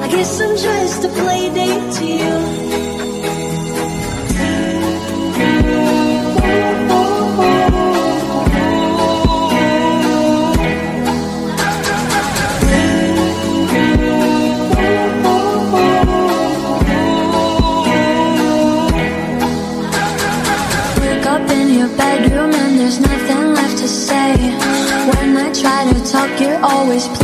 I guess I'm just a play date to you. Wake up in your bedroom and there's nothing left to say. When I try to talk, you're always playing.